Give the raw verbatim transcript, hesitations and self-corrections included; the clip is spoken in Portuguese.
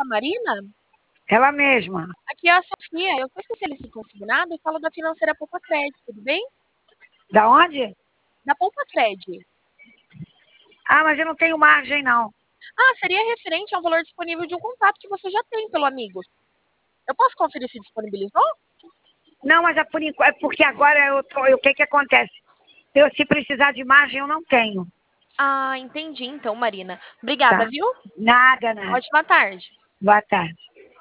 Marina? Ela mesma. Aqui é a Sofia, eu sou especialista em consignado e falo da financeira Poupa Cred, tudo bem? Da onde? Da Poupa Cred. Ah, mas eu não tenho margem, não. Ah, seria referente ao valor disponível de um contrato que você já tem pelo amigo. Eu posso conferir se disponibilizou? Não, mas é, por, enqu- é porque agora eu tô, o que que acontece? Eu, se precisar de margem, eu não tenho. Ah, entendi então, Marina. Obrigada, Tá? viu? Nada, nada. Ótima tarde. Boa tarde.